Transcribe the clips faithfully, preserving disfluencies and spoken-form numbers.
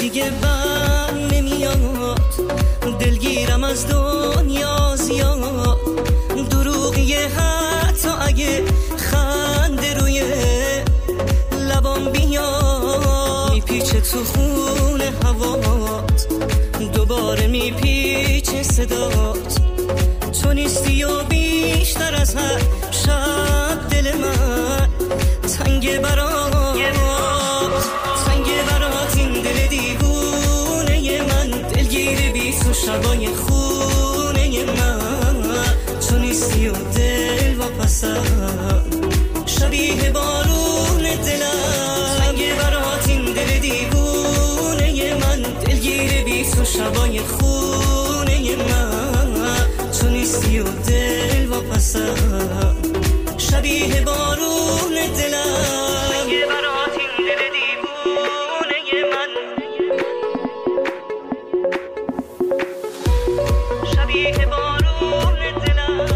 دیگه بر نمیاد، دلگیرم از دنیا زیاد. دروغیه حتی اگه خنده روی لبام بیاد، میپیچه تو خون هوات، دوباره میپیچه صدات. تو نیستی و بیشتر از هر شب دل من تنگ برات، تنگ برات این دل دیوونه من، دلگیر بی تو شبای خونه من. تو نیستی و دل واپسم شبیه بارون دلم، تنگ برات این دل دیوونه من، دلگیر بی تو شبای خونه من. تو نیستی و دل واپسم شبیه بارون دلم، تنگ برات این دل دیوونه من، شبیه بارون دلم.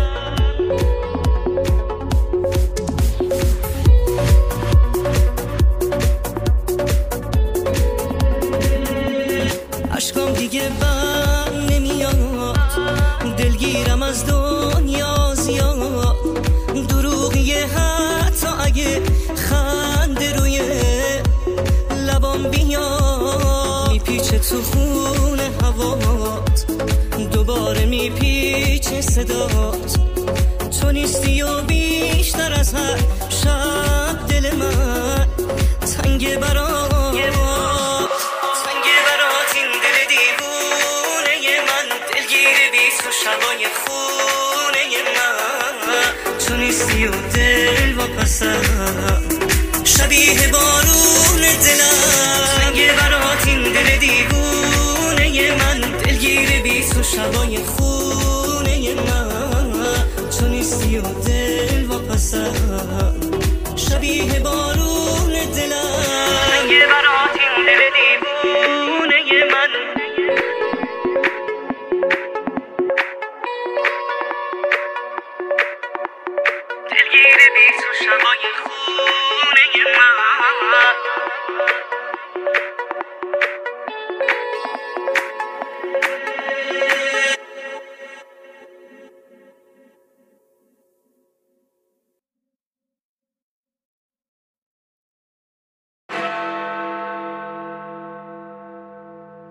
عشقام دیگه بر نمیاد، دلگیرم از دنیا زیاد. دروغیه حتی اگه خنده روی لبام بیاد، میپیچه تو خون هوات، دوباره میپیچه صدات. تو نیستی و بیشتر از هر شب دل من تنگ برات، تنگ برات این دل دیوونه من، دلگیر بی تو شبای خونه من. تو نیستی و دل واپسم شبیه بارون دلم، تنگ برات این دل دیوونه